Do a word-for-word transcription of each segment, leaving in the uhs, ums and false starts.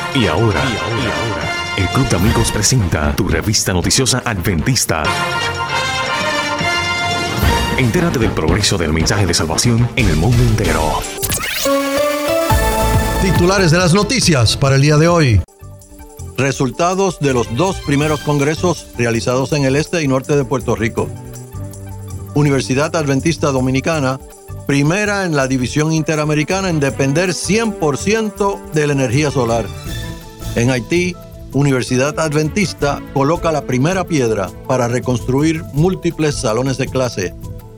Y ahora, y ahora, el Club de Amigos presenta tu revista noticiosa adventista. Entérate del progreso del mensaje de salvación en el mundo entero. Titulares de las noticias para el día de hoy. Resultados de los dos primeros congresos realizados en el este y norte de Puerto Rico. Universidad Adventista Dominicana, primera en la división interamericana en depender cien por ciento de la energía solar. En Haití, Universidad Adventista coloca la primera piedra para reconstruir múltiples salones de clase.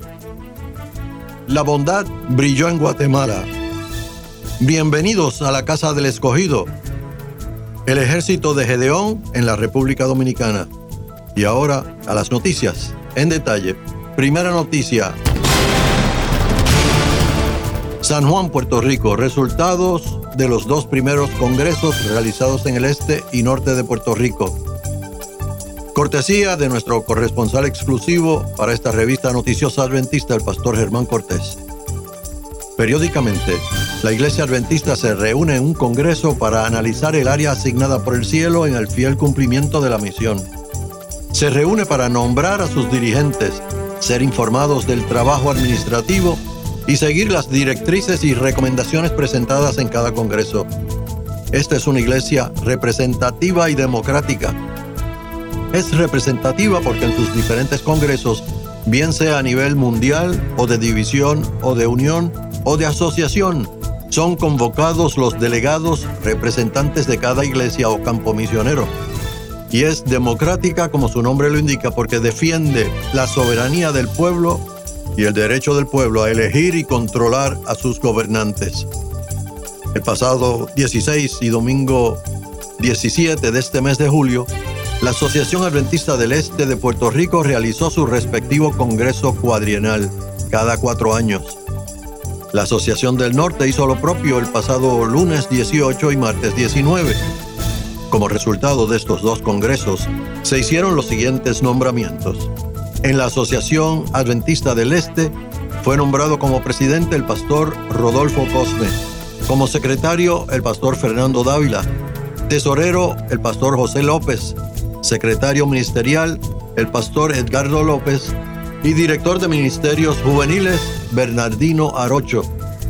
La bondad brilló en Guatemala. Bienvenidos a la Casa del Escogido. El ejército de Gedeón en la República Dominicana. Y ahora a las noticias en detalle. Primera noticia. San Juan, Puerto Rico. Resultados de los dos primeros congresos realizados en el este y norte de Puerto Rico. Cortesía de nuestro corresponsal exclusivo para esta revista noticiosa adventista, el pastor Germán Cortés. Periódicamente, la Iglesia Adventista se reúne en un congreso para analizar el área asignada por el cielo en el fiel cumplimiento de la misión. Se reúne para nombrar a sus dirigentes, ser informados del trabajo administrativo y seguir las directrices y recomendaciones presentadas en cada congreso. Esta es una iglesia representativa y democrática. Es representativa porque en sus diferentes congresos, bien sea a nivel mundial o de división o de unión o de asociación, son convocados los delegados representantes de cada iglesia o campo misionero. Y es democrática como su nombre lo indica porque defiende la soberanía del pueblo y el derecho del pueblo a elegir y controlar a sus gobernantes. El pasado dieciséis y domingo diecisiete de este mes de julio, la Asociación Adventista del Este de Puerto Rico realizó su respectivo congreso cuadrienal, cada cuatro años. La Asociación del Norte hizo lo propio el pasado lunes dieciocho y martes diecinueve. Como resultado de estos dos congresos, se hicieron los siguientes nombramientos. En la Asociación Adventista del Este fue nombrado como presidente el pastor Rodolfo Cosme, como secretario el pastor Fernando Dávila, tesorero el pastor José López, secretario ministerial el pastor Edgardo López y director de ministerios juveniles Bernardino Arocho.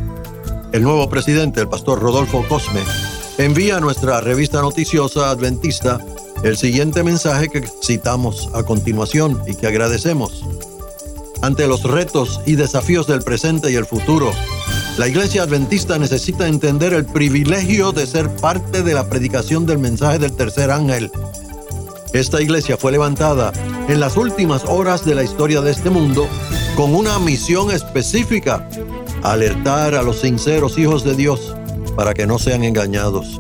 El nuevo presidente, el pastor Rodolfo Cosme, envía a nuestra revista noticiosa adventista el siguiente mensaje que citamos a continuación y que agradecemos. Ante los retos y desafíos del presente y el futuro, la Iglesia Adventista necesita entender el privilegio de ser parte de la predicación del mensaje del tercer ángel. Esta iglesia fue levantada en las últimas horas de la historia de este mundo con una misión específica: alertar a los sinceros hijos de Dios para que no sean engañados.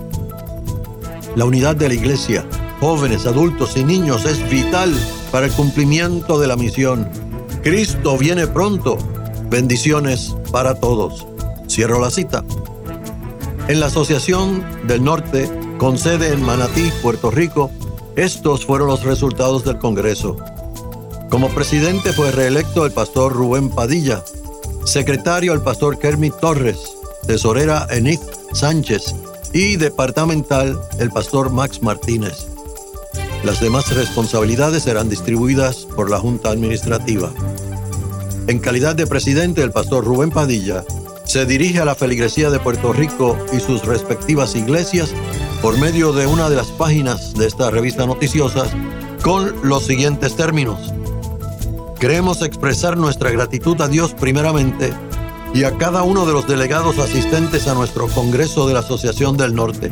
La unidad de la iglesia, jóvenes, adultos y niños, es vital para el cumplimiento de la misión. Cristo viene pronto. Bendiciones para todos. Cierro la cita. En la Asociación del Norte, con sede en Manatí, Puerto Rico, estos fueron los resultados del Congreso. Como presidente fue reelecto el pastor Rubén Padilla, secretario el pastor Kermit Torres, tesorera Enid Sánchez y departamental el pastor Max Martínez. Las demás responsabilidades serán distribuidas por la Junta Administrativa. En calidad de presidente, el pastor Rubén Padilla se dirige a la feligresía de Puerto Rico y sus respectivas iglesias por medio de una de las páginas de esta revista noticiosa con los siguientes términos. Queremos expresar nuestra gratitud a Dios primeramente y a cada uno de los delegados asistentes a nuestro Congreso de la Asociación del Norte.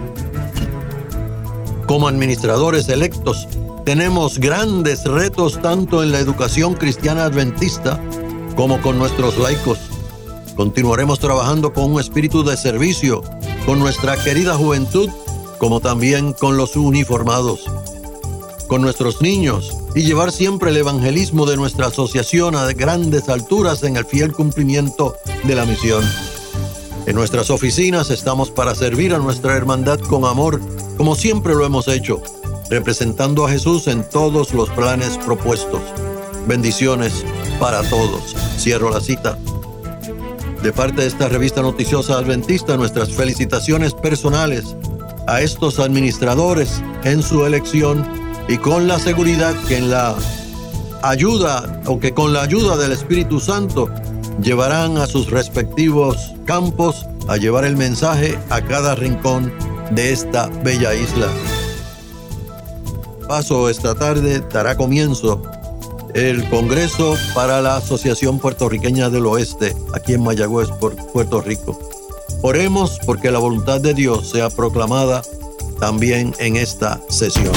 Como administradores electos, tenemos grandes retos tanto en la educación cristiana adventista como con nuestros laicos. Continuaremos trabajando con un espíritu de servicio con nuestra querida juventud, como también con los uniformados, con nuestros niños, y llevar siempre el evangelismo de nuestra asociación a grandes alturas en el fiel cumplimiento de la misión. En nuestras oficinas estamos para servir a nuestra hermandad con amor, como siempre lo hemos hecho, representando a Jesús en todos los planes propuestos. Bendiciones para todos. Cierro la cita. De parte de esta revista noticiosa adventista, nuestras felicitaciones personales a estos administradores en su elección y con la seguridad que en la ayuda o que con la ayuda del Espíritu Santo llevarán a sus respectivos campos a llevar el mensaje a cada rincón de esta bella isla. Paso esta tarde dará comienzo el Congreso para la Asociación Puertorriqueña del Oeste, aquí en Mayagüez, Puerto Rico. Oremos porque la voluntad de Dios sea proclamada también en esta sesión.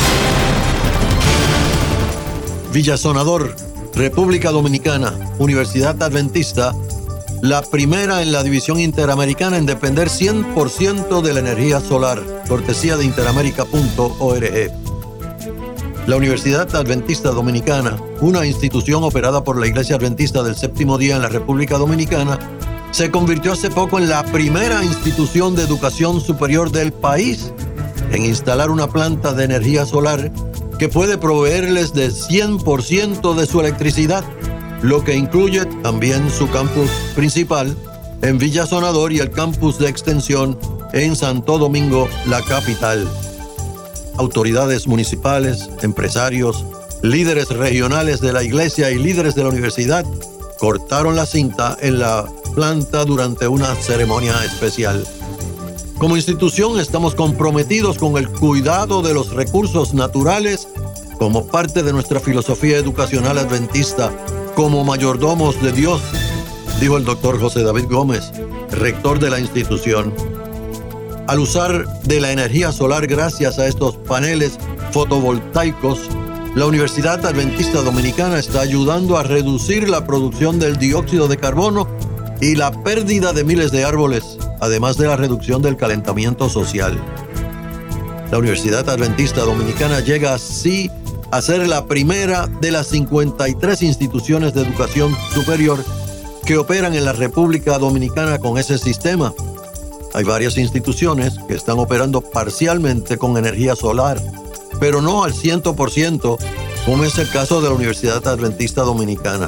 Villasonador, República Dominicana, Universidad Adventista, la primera en la división interamericana en depender cien por ciento de la energía solar, cortesía de interamerica punto org. La Universidad Adventista Dominicana, una institución operada por la Iglesia Adventista del Séptimo Día en la República Dominicana, se convirtió hace poco en la primera institución de educación superior del país en instalar una planta de energía solar que puede proveerles de cien por ciento de su electricidad, lo que incluye también su campus principal en Villasonador y el campus de extensión en Santo Domingo, la capital. Autoridades municipales, empresarios, líderes regionales de la iglesia y líderes de la universidad cortaron la cinta en la planta durante una ceremonia especial. Como institución estamos comprometidos con el cuidado de los recursos naturales como parte de nuestra filosofía educacional adventista, como mayordomos de Dios, dijo el doctor José David Gómez, rector de la institución. Al usar de la energía solar gracias a estos paneles fotovoltaicos, la Universidad Adventista Dominicana está ayudando a reducir la producción del dióxido de carbono y la pérdida de miles de árboles, además de la reducción del calentamiento social. La Universidad Adventista Dominicana llega así a ser la primera de las cincuenta y tres instituciones de educación superior que operan en la República Dominicana con ese sistema. Hay varias instituciones que están operando parcialmente con energía solar, pero no al cien por ciento, como es el caso de la Universidad Adventista Dominicana.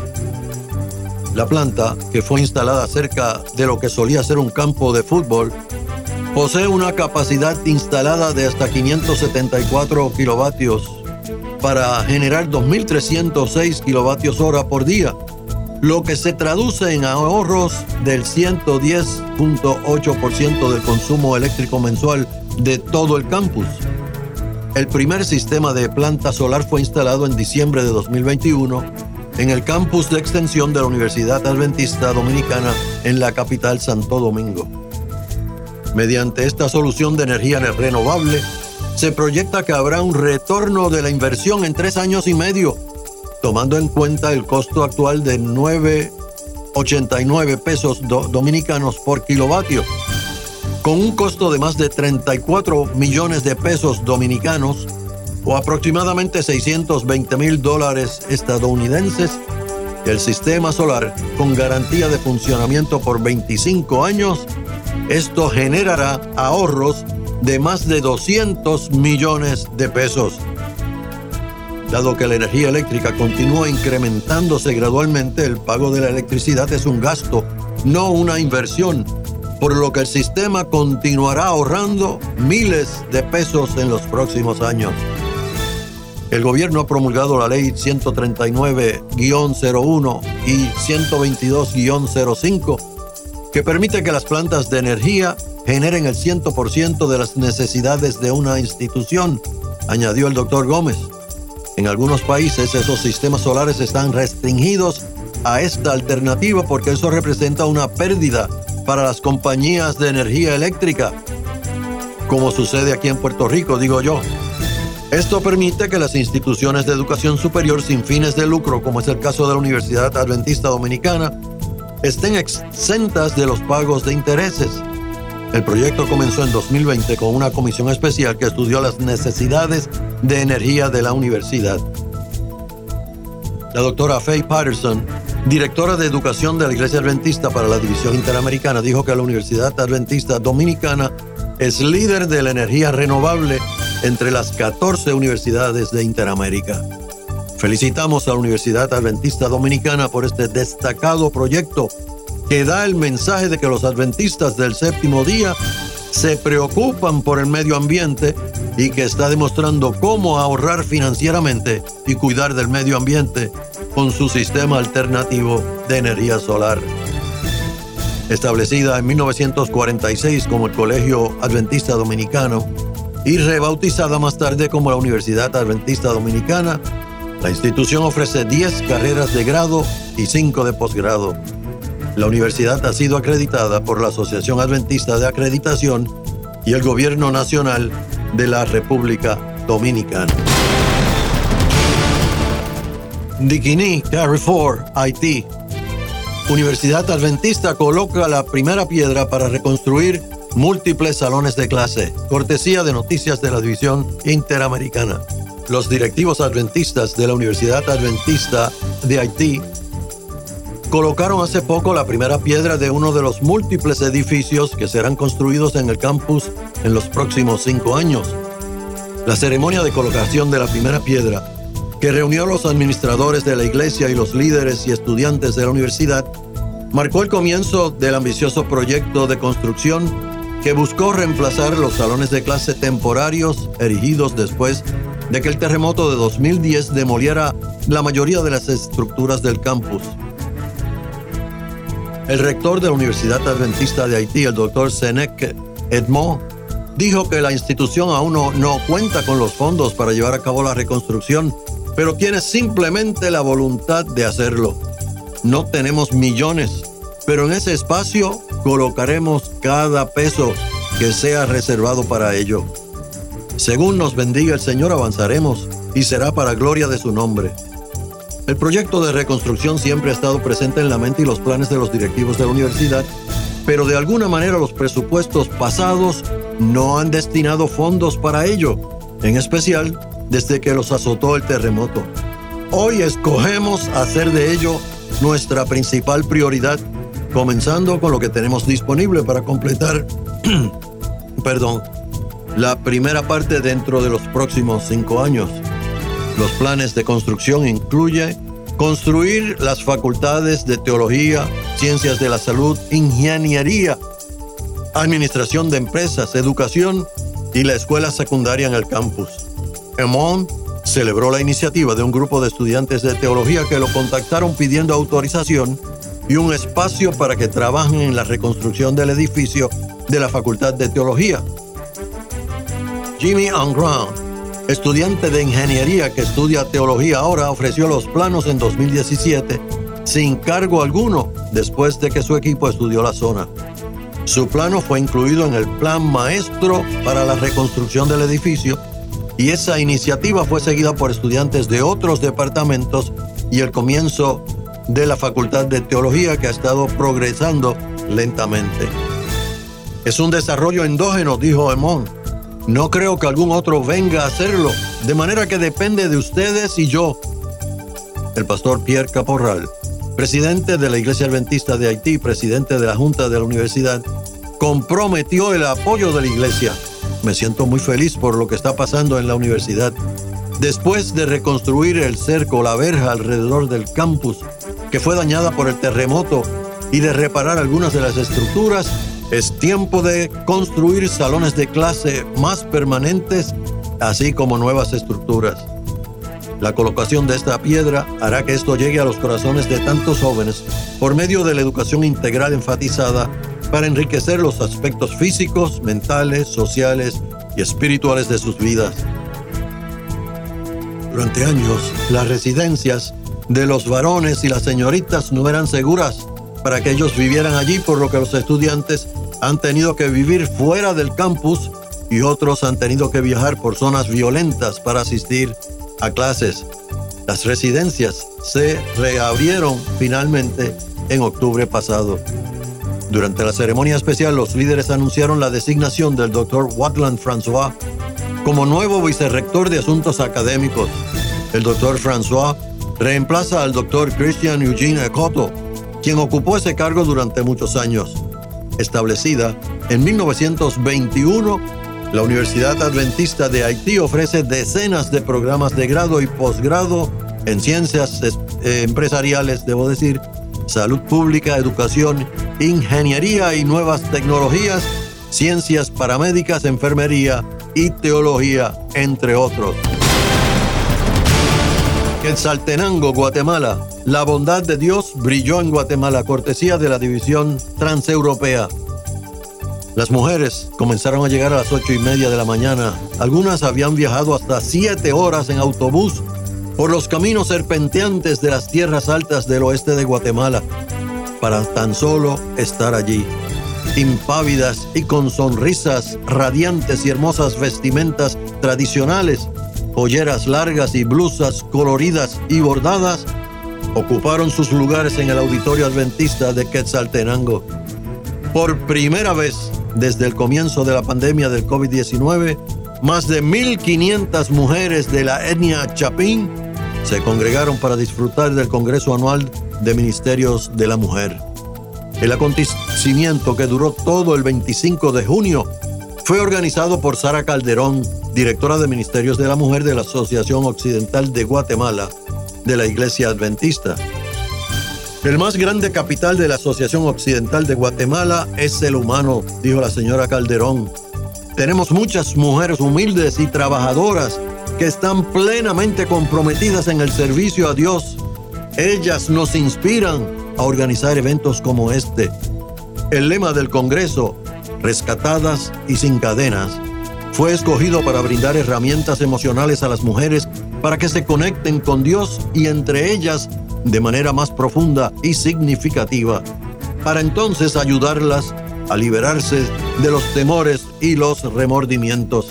La planta, que fue instalada cerca de lo que solía ser un campo de fútbol, posee una capacidad instalada de hasta quinientos setenta y cuatro kilovatios para generar dos mil trescientos seis kilovatios hora por día, lo que se traduce en ahorros del ciento diez punto ocho por ciento del consumo eléctrico mensual de todo el campus. El primer sistema de planta solar fue instalado en diciembre de dos mil veintiuno en el campus de extensión de la Universidad Adventista Dominicana en la capital Santo Domingo. Mediante esta solución de energía renovable, se proyecta que habrá un retorno de la inversión en tres años y medio, tomando en cuenta el costo actual de nueve punto ochenta y nueve pesos do- dominicanos por kilovatio, con un costo de más de treinta y cuatro millones de pesos dominicanos o aproximadamente seiscientos veinte mil dólares estadounidenses. El sistema solar con garantía de funcionamiento por veinticinco años, esto generará ahorros de más de doscientos millones de pesos. Dado que la energía eléctrica continúa incrementándose gradualmente, el pago de la electricidad es un gasto, no una inversión, por lo que el sistema continuará ahorrando miles de pesos en los próximos años. El gobierno ha promulgado la ley ciento treinta y nueve guión cero uno y ciento veintidós guión cero cinco, que permite que las plantas de energía generen el cien por ciento de las necesidades de una institución, añadió el doctor Gómez. En algunos países esos sistemas solares están restringidos a esta alternativa porque eso representa una pérdida para las compañías de energía eléctrica, como sucede aquí en Puerto Rico, digo yo. Esto permite que las instituciones de educación superior sin fines de lucro, como es el caso de la Universidad Adventista Dominicana, estén exentas de los pagos de intereses. El proyecto comenzó en dos mil veinte con una comisión especial que estudió las necesidades de energía de la universidad. La doctora Faye Patterson, directora de educación de la Iglesia Adventista para la División Interamericana, dijo que la Universidad Adventista Dominicana es líder de la energía renovable entre las catorce universidades de Interamérica. Felicitamos a la Universidad Adventista Dominicana por este destacado proyecto que da el mensaje de que los adventistas del séptimo día se preocupan por el medio ambiente y que está demostrando cómo ahorrar financieramente y cuidar del medio ambiente con su sistema alternativo de energía solar. Establecida en mil novecientos cuarenta y seis como el Colegio Adventista Dominicano y rebautizada más tarde como la Universidad Adventista Dominicana, la institución ofrece diez carreras de grado y cinco de posgrado. La universidad ha sido acreditada por la Asociación Adventista de Acreditación y el Gobierno Nacional de la República Dominicana. Diquini, Carrefour, Haití. Universidad Adventista coloca la primera piedra para reconstruir múltiples salones de clase, cortesía de Noticias de la División Interamericana. Los directivos adventistas de la Universidad Adventista de Haití colocaron hace poco la primera piedra de uno de los múltiples edificios que serán construidos en el campus en los próximos cinco años. La ceremonia de colocación de la primera piedra, que reunió a los administradores de la iglesia y los líderes y estudiantes de la universidad, marcó el comienzo del ambicioso proyecto de construcción que buscó reemplazar los salones de clase temporarios erigidos después de que el terremoto de dos mil diez demoliera la mayoría de las estructuras del campus. El rector de la Universidad Adventista de Haití, el doctor Senec Edmond, dijo que la institución aún no, no cuenta con los fondos para llevar a cabo la reconstrucción, pero tiene simplemente la voluntad de hacerlo. No tenemos millones, pero en ese espacio colocaremos cada peso que sea reservado para ello. Según nos bendiga el Señor, avanzaremos y será para gloria de su nombre. El proyecto de reconstrucción siempre ha estado presente en la mente y los planes de los directivos de la universidad, pero de alguna manera los presupuestos pasados no han destinado fondos para ello, en especial desde que los azotó el terremoto. Hoy escogemos hacer de ello nuestra principal prioridad, comenzando con lo que tenemos disponible para completar perdón, la primera parte dentro de los próximos cinco años. Los planes de construcción incluyen construir las facultades de Teología, Ciencias de la Salud, Ingeniería, Administración de Empresas, Educación y la escuela secundaria en el campus. Emond celebró la iniciativa de un grupo de estudiantes de teología que lo contactaron pidiendo autorización y un espacio para que trabajen en la reconstrucción del edificio de la Facultad de Teología. Jimmy Angram, estudiante de ingeniería que estudia teología ahora, ofreció los planos en dos mil diecisiete sin cargo alguno después de que su equipo estudió la zona. Su plano fue incluido en el plan maestro para la reconstrucción del edificio y esa iniciativa fue seguida por estudiantes de otros departamentos y el comienzo de la Facultad de Teología, que ha estado progresando lentamente. Es un desarrollo endógeno, dijo Emond. No creo que algún otro venga a hacerlo, de manera que depende de ustedes y yo. El pastor Pierre Caporral, presidente de la Iglesia Adventista de Haití, presidente de la Junta de la Universidad, comprometió el apoyo de la Iglesia. Me siento muy feliz por lo que está pasando en la universidad. Después de reconstruir el cerco, la verja alrededor del campus, que fue dañada por el terremoto, y de reparar algunas de las estructuras, es tiempo de construir salones de clase más permanentes, así como nuevas estructuras. La colocación de esta piedra hará que esto llegue a los corazones de tantos jóvenes por medio de la educación integral enfatizada para enriquecer los aspectos físicos, mentales, sociales y espirituales de sus vidas. Durante años, las residencias de los varones y las señoritas no eran seguras para que ellos vivieran allí, por lo que los estudiantes han tenido que vivir fuera del campus y otros han tenido que viajar por zonas violentas para asistir a clases. Las residencias se reabrieron finalmente en octubre pasado. Durante la ceremonia especial, los líderes anunciaron la designación del doctor Watland François como nuevo vicerrector de Asuntos Académicos. El doctor François reemplaza al doctor Christian Eugene Ekoto, quien ocupó ese cargo durante muchos años. Establecida en mil novecientos veintiuno, la Universidad Adventista de Haití ofrece decenas de programas de grado y posgrado en ciencias eh, empresariales, debo decir, salud pública, educación, ingeniería y nuevas tecnologías, ciencias paramédicas, enfermería y teología, entre otros. Quetzaltenango, Guatemala. La bondad de Dios brilló en Guatemala, cortesía de la División Transeuropea. Las mujeres comenzaron a llegar a las ocho y media de la mañana. Algunas habían viajado hasta siete horas en autobús por los caminos serpenteantes de las tierras altas del oeste de Guatemala para tan solo estar allí, impávidas y con sonrisas radiantes y hermosas vestimentas tradicionales, polleras largas y blusas coloridas y bordadas, ocuparon sus lugares en el auditorio adventista de Quetzaltenango. Por primera vez desde el comienzo de la pandemia del COVID diecinueve, más de mil quinientas mujeres de la etnia Chapín se congregaron para disfrutar del Congreso Anual de Ministerios de la Mujer. El acontecimiento, que duró todo el veinticinco de junio, fue organizado por Sara Calderón, directora de Ministerios de la Mujer de la Asociación Occidental de Guatemala de la Iglesia Adventista. El más grande capital de la Asociación Occidental de Guatemala es el humano, dijo la señora Calderón. Tenemos muchas mujeres humildes y trabajadoras que están plenamente comprometidas en el servicio a Dios. Ellas nos inspiran a organizar eventos como este. El lema del Congreso, Rescatadas y sin cadenas, fue escogido para brindar herramientas emocionales a las mujeres para que se conecten con Dios y entre ellas de manera más profunda y significativa, para entonces ayudarlas a liberarse de los temores y los remordimientos.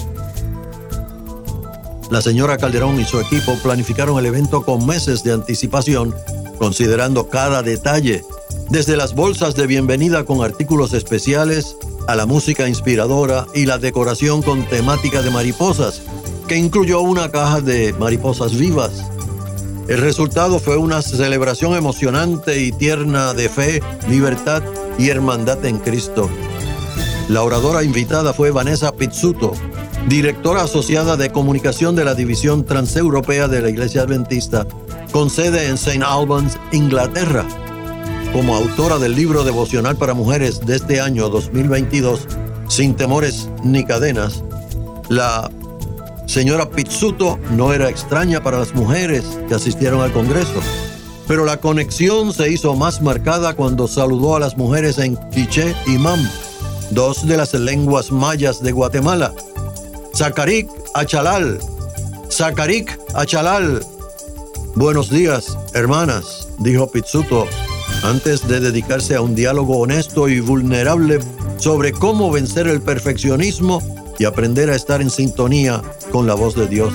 La señora Calderón y su equipo planificaron el evento con meses de anticipación, considerando cada detalle, desde las bolsas de bienvenida con artículos especiales a la música inspiradora y la decoración con temática de mariposas, que incluyó una caja de mariposas vivas. El resultado fue una celebración emocionante y tierna de fe, libertad y hermandad en Cristo. La oradora invitada fue Vanessa Pizzuto, directora asociada de comunicación de la División Transeuropea de la Iglesia Adventista, con sede en Saint Albans, Inglaterra. Como autora del libro devocional para mujeres de este año dos mil veintidós, Sin temores ni cadenas, la señora Pizzuto no era extraña para las mujeres que asistieron al Congreso, pero la conexión se hizo más marcada cuando saludó a las mujeres en quiché y mam, dos de las lenguas mayas de Guatemala. Zacaric Achalal, Zacaric Achalal. Buenos días, hermanas, dijo Pizzuto, antes de dedicarse a un diálogo honesto y vulnerable sobre cómo vencer el perfeccionismo y aprender a estar en sintonía con la voz de Dios.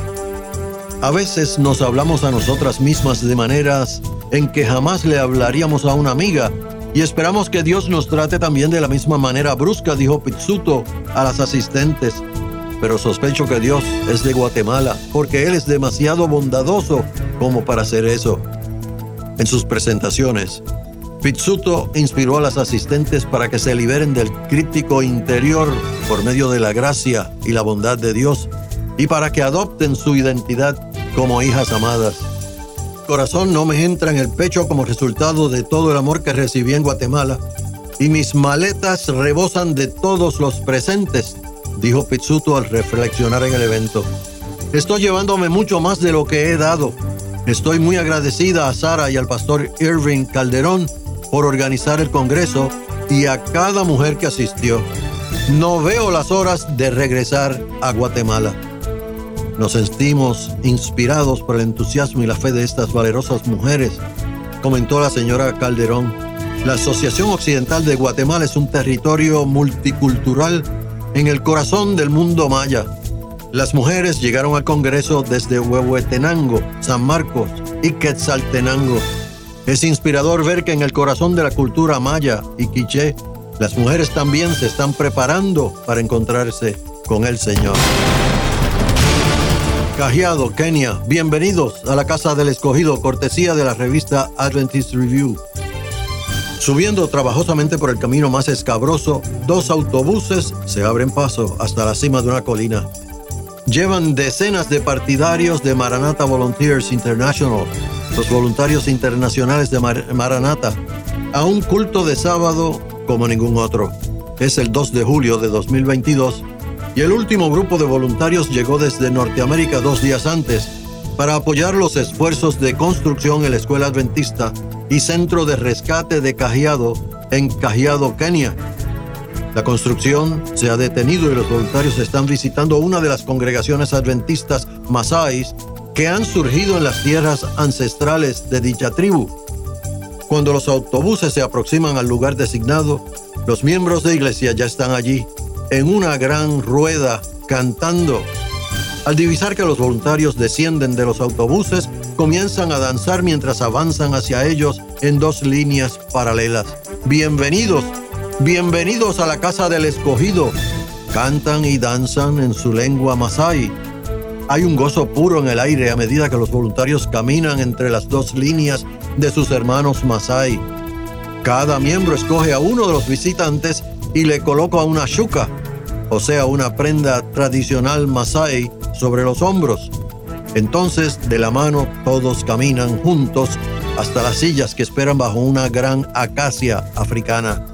A veces nos hablamos a nosotras mismas de maneras en que jamás le hablaríamos a una amiga y esperamos que Dios nos trate también de la misma manera brusca, dijo Pizzuto a las asistentes. Pero sospecho que Dios es de Guatemala, porque Él es demasiado bondadoso como para hacer eso. En sus presentaciones, Pizzuto inspiró a las asistentes para que se liberen del crítico interior por medio de la gracia y la bondad de Dios y para que adopten su identidad como hijas amadas. Mi corazón no me entra en el pecho como resultado de todo el amor que recibí en Guatemala y mis maletas rebosan de todos los presentes, dijo Pizzuto al reflexionar en el evento. Estoy llevándome mucho más de lo que he dado. Estoy muy agradecida a Sara y al pastor Irving Calderón por organizar el Congreso y a cada mujer que asistió. No veo las horas de regresar a Guatemala. Nos sentimos inspirados por el entusiasmo y la fe de estas valerosas mujeres, comentó la señora Calderón. La Asociación Occidental de Guatemala es un territorio multicultural en el corazón del mundo maya. Las mujeres llegaron al Congreso desde Huehuetenango, San Marcos y Quetzaltenango. Es inspirador ver que en el corazón de la cultura maya y quiché, las mujeres también se están preparando para encontrarse con el Señor. Kajiado, Kenia, bienvenidos a la Casa del Escogido, cortesía de la revista Adventist Review. Subiendo trabajosamente por el camino más escabroso, dos autobuses se abren paso hasta la cima de una colina. Llevan decenas de partidarios de Maranatha Volunteers International, los voluntarios internacionales de Mar- Maranatha, a un culto de sábado como ningún otro. Es el dos de julio de dos mil veintidós y el último grupo de voluntarios llegó desde Norteamérica dos días antes para apoyar los esfuerzos de construcción en la Escuela Adventista y Centro de Rescate de Kajiado en Kajiado, Kenia. La construcción se ha detenido y los voluntarios están visitando una de las congregaciones adventistas masáis que han surgido en las tierras ancestrales de dicha tribu. Cuando los autobuses se aproximan al lugar designado, los miembros de iglesia ya están allí, en una gran rueda, cantando. Al divisar que los voluntarios descienden de los autobuses, comienzan a danzar mientras avanzan hacia ellos en dos líneas paralelas. Bienvenidos, bienvenidos a la casa del escogido. Cantan y danzan en su lengua masái. Hay un gozo puro en el aire a medida que los voluntarios caminan entre las dos líneas de sus hermanos masái. Cada miembro escoge a uno de los visitantes y le coloca una shuka, o sea, una prenda tradicional masái, sobre los hombros. Entonces, de la mano, todos caminan juntos hasta las sillas que esperan bajo una gran acacia africana.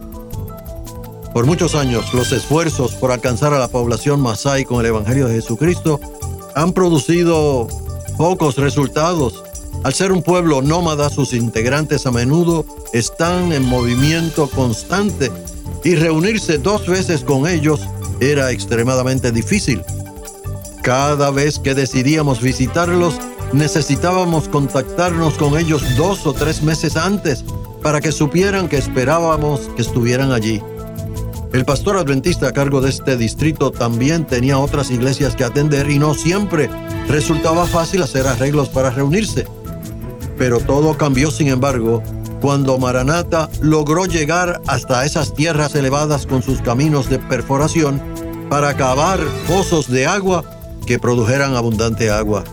Por muchos años, los esfuerzos por alcanzar a la población masái con el Evangelio de Jesucristo han producido pocos resultados. Al ser un pueblo nómada, sus integrantes a menudo están en movimiento constante y reunirse dos veces con ellos era extremadamente difícil. Cada vez que decidíamos visitarlos, necesitábamos contactarnos con ellos dos o tres meses antes para que supieran que esperábamos que estuvieran allí. El pastor adventista a cargo de este distrito también tenía otras iglesias que atender y no siempre resultaba fácil hacer arreglos para reunirse. Pero todo cambió, sin embargo, cuando Maranatha logró llegar hasta esas tierras elevadas con sus caminos de perforación para cavar pozos de agua que produjeran abundante agua.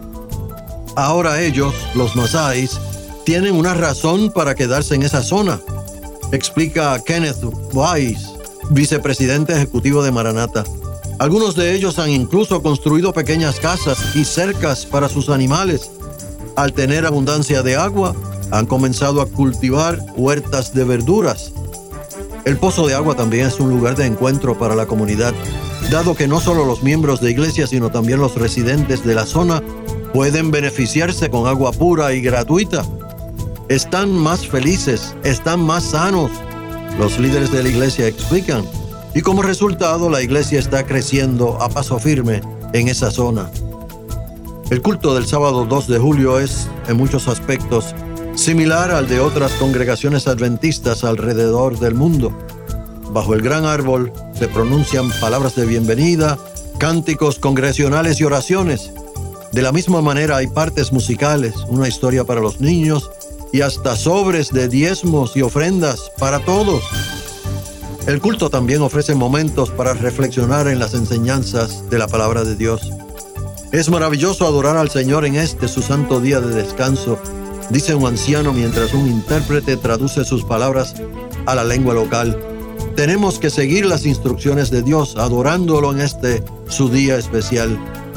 Ahora ellos, los masáis, tienen una razón para quedarse en esa zona, explica Kenneth Wise, vicepresidente ejecutivo de Maranatha. Algunos de ellos han incluso construido pequeñas casas y cercas para sus animales. Al tener abundancia de agua, han comenzado a cultivar huertas de verduras. El pozo de agua también es un lugar de encuentro para la comunidad, dado que no solo los miembros de iglesia, sino también los residentes de la zona pueden beneficiarse con agua pura y gratuita. Están más felices, están más sanos, los líderes de la iglesia explican, y como resultado la iglesia está creciendo a paso firme en esa zona. El culto del sábado dos de julio es, en muchos aspectos, similar al de otras congregaciones adventistas alrededor del mundo. Bajo el gran árbol se pronuncian palabras de bienvenida, cánticos congregacionales y oraciones. De la misma manera hay partes musicales, una historia para los niños y hasta sobres de diezmos y ofrendas para todos. El culto también ofrece momentos para reflexionar en las enseñanzas de la palabra de Dios. Es maravilloso adorar al Señor en este su santo día de descanso, dice un anciano mientras un intérprete traduce sus palabras a la lengua local. Tenemos que seguir las instrucciones de Dios, adorándolo en este su día especial.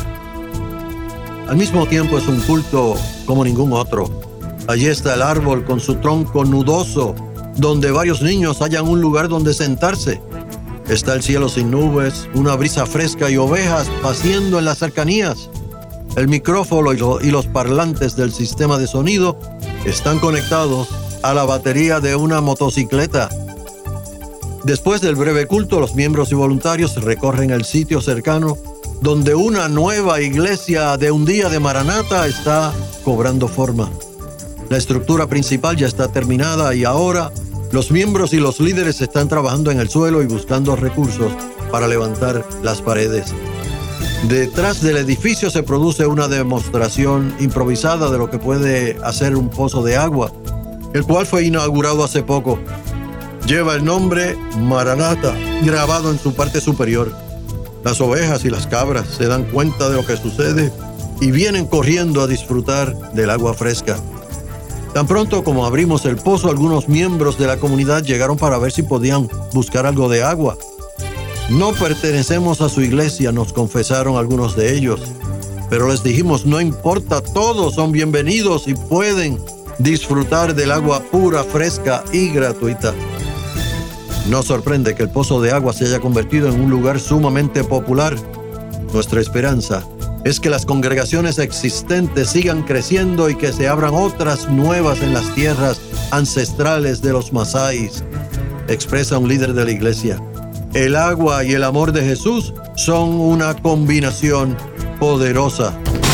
Al mismo tiempo es un culto como ningún otro. Allí está el árbol con su tronco nudoso, donde varios niños hallan un lugar donde sentarse. Está el cielo sin nubes, una brisa fresca y ovejas paciendo en las cercanías. El micrófono y, lo, y los parlantes del sistema de sonido están conectados a la batería de una motocicleta. Después del breve culto, los miembros y voluntarios recorren el sitio cercano donde una nueva iglesia de un día de Maranatha está cobrando forma. La estructura principal ya está terminada y ahora los miembros y los líderes están trabajando en el suelo y buscando recursos para levantar las paredes. Detrás del edificio se produce una demostración improvisada de lo que puede hacer un pozo de agua, el cual fue inaugurado hace poco. Lleva el nombre Maranatha grabado en su parte superior. Las ovejas y las cabras se dan cuenta de lo que sucede y vienen corriendo a disfrutar del agua fresca. Tan pronto como abrimos el pozo, algunos miembros de la comunidad llegaron para ver si podían buscar algo de agua. No pertenecemos a su iglesia, nos confesaron algunos de ellos, pero les dijimos, no importa, todos son bienvenidos y pueden disfrutar del agua pura, fresca y gratuita. No sorprende que el pozo de agua se haya convertido en un lugar sumamente popular. Nuestra esperanza es que las congregaciones existentes sigan creciendo y que se abran otras nuevas en las tierras ancestrales de los Masáis, expresa un líder de la iglesia. El agua y el amor de Jesús son una combinación poderosa.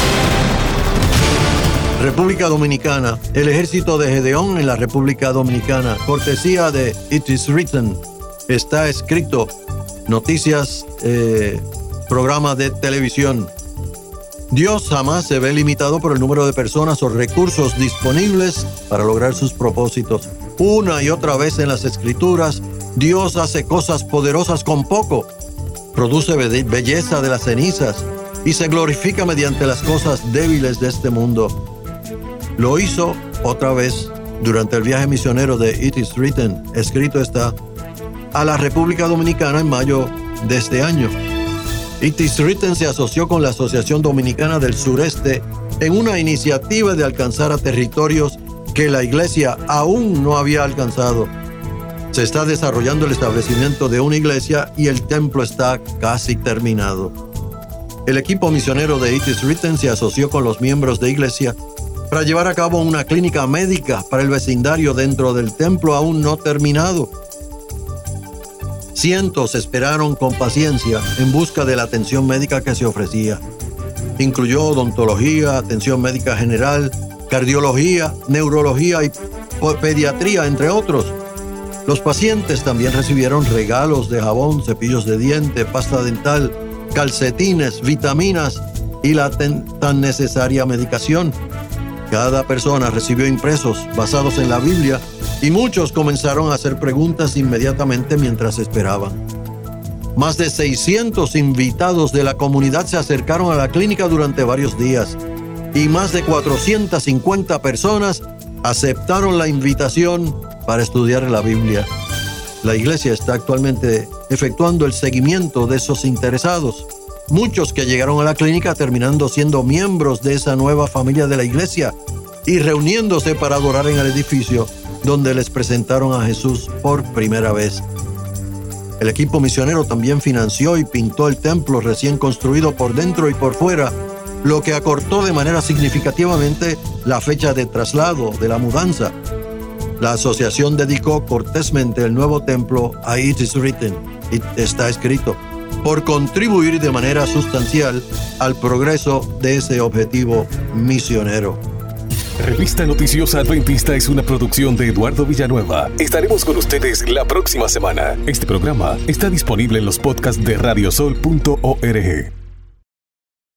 República Dominicana. El ejército de Gedeón en la República Dominicana. Cortesía de It Is Written. Está escrito. Noticias, eh, programa de televisión. Dios jamás se ve limitado por el número de personas o recursos disponibles para lograr sus propósitos. Una y otra vez en las Escrituras, Dios hace cosas poderosas con poco. Produce be- belleza de las cenizas y se glorifica mediante las cosas débiles de este mundo. Lo hizo otra vez durante el viaje misionero de It Is Written, escrito está, a la República Dominicana en mayo de este año. It Is Written se asoció con la Asociación Dominicana del Sureste en una iniciativa de alcanzar a territorios que la iglesia aún no había alcanzado. Se está desarrollando el establecimiento de una iglesia y el templo está casi terminado. El equipo misionero de It Is Written se asoció con los miembros de iglesia para llevar a cabo una clínica médica para el vecindario dentro del templo aún no terminado. Cientos esperaron con paciencia en busca de la atención médica que se ofrecía. Incluyó odontología, atención médica general, cardiología, neurología y pediatría, entre otros. Los pacientes también recibieron regalos de jabón, cepillos de diente, pasta dental, calcetines, vitaminas y la tan necesaria medicación. Cada persona recibió impresos basados en la Biblia y muchos comenzaron a hacer preguntas inmediatamente mientras esperaban. Más de seiscientos invitados de la comunidad se acercaron a la clínica durante varios días y más de cuatrocientas cincuenta personas aceptaron la invitación para estudiar la Biblia. La iglesia está actualmente efectuando el seguimiento de esos interesados. Muchos que llegaron a la clínica terminando siendo miembros de esa nueva familia de la iglesia y reuniéndose para adorar en el edificio donde les presentaron a Jesús por primera vez. El equipo misionero también financió y pintó el templo recién construido por dentro y por fuera, lo que acortó de manera significativamente la fecha de traslado de la mudanza. La asociación dedicó cortésmente el nuevo templo a It Is Written, It está escrito, por contribuir de manera sustancial al progreso de ese objetivo misionero. Revista Noticiosa Adventista es una producción de Eduardo Villanueva. Estaremos con ustedes la próxima semana. Este programa está disponible en los podcasts de radiosol punto org.